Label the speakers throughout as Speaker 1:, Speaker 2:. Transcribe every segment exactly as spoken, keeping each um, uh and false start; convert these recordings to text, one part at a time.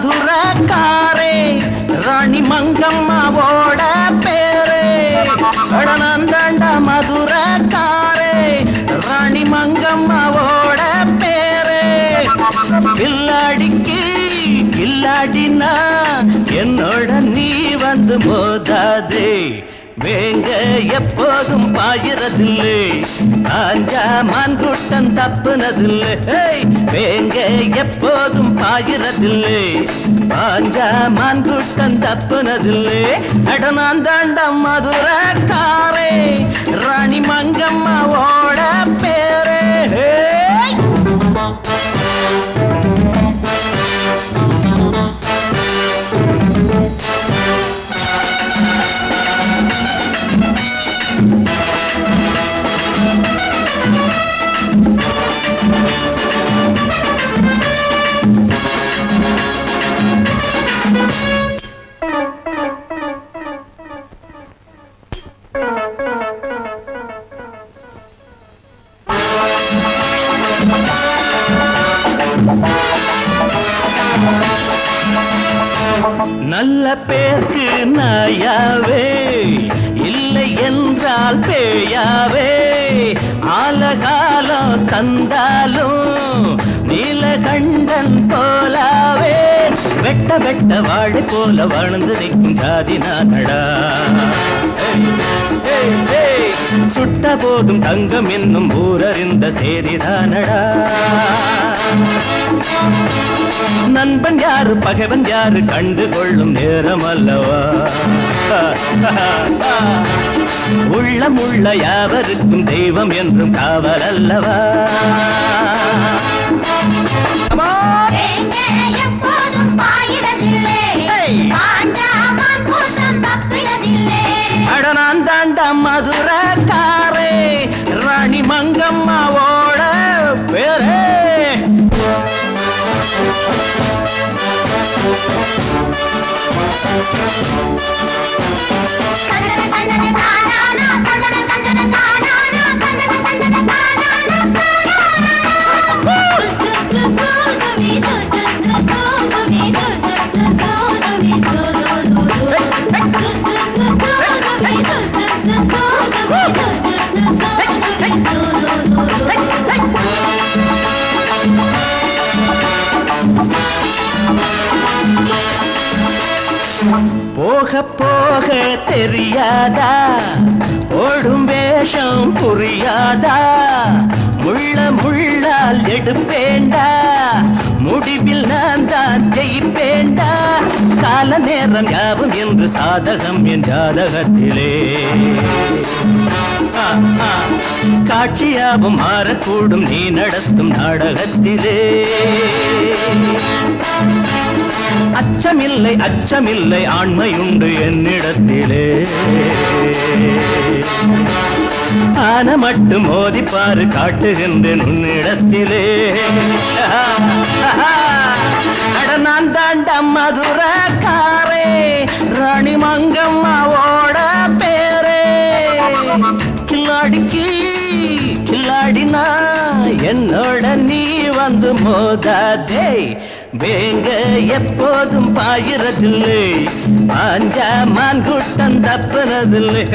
Speaker 1: மதுரக்காரே ராணி மங்கம்மாவோட பேரே கடனாந்தாண்ட மதுரக்காரே ராணி மங்கம்மாவோட பேரே கில்லாடிக்கு கில்லாடினா என்னோட நீ வந்து மோதாதே வேங்க எப்போதும் பாயிரதில்லை காஞ்சா மான் கூட்டம் தப்புனதில்லை வேங்க எப்போதும் பாயிரதில்லை காஞ்சா மான் கூட்டம் தப்புனதில்லை நடனாந்தாண்ட மதுரக்காரே ராணி மங்கம்மாவோட பேரே நல்ல பேருக்கு நாயாவே இல்லை என்றால் பேயாவே ஆலகாலம் தந்தாலும் நீலகண்டன் போலாவே வெட்ட வெட்ட வாழை போல வாழ்ந்து நிற்கும் ஜாதி நானடா சுட்ட போதும் தங்கம் என்னும் ஊரறிந்த சேரிதானடா நண்பன் யாரு பகைவன் யாரு கண்டு கொள்ளும் நேரம் அல்லவா உள்ளம் உள்ள யாவருக்கும் தெய்வம் என்றும் காவல் அல்லவா அடனாந்தாண்ட மதுரக்காரே ராணி மங்கம்மாவோட பேரே போக போக தெரியாதா ஓடும் வேஷம் புரியாதா முள்ள முள்ளால் எடுப்பேண்டா முடிவில் நான் தான் ஜெயிப்பேண்டா கால நேரம் யாவும் என்று சாதகம் என் ஜாதகத்திலே காட்சியாவும் மாறக்கூடும் நீ நடத்தும் நாடகத்திலே அச்சமில்லை அச்சமில்லை ஆண்மையுண்டு என்னிடத்திலே ஆன மட்டும் மோதிப்பாரு காட்டுகின்றேன் உன்னிடத்திலே நான் தாண்ட மதுரக்காரே ராணி மங்கம்மாவோட பேரே கில்லாடிக்கு கில்லாடினா என்னோட நீ வந்து மோதாதே வேங்க எப்போதும் பாயிரதில்லை பாஞ்சா மான் கூட்டம் தப்புனதில்லை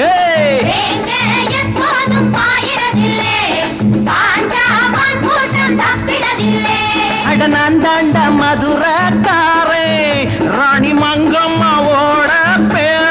Speaker 1: அடனான் தாண்ட மதுரக்காரே ராணி மங்கம்மாவோட பேர்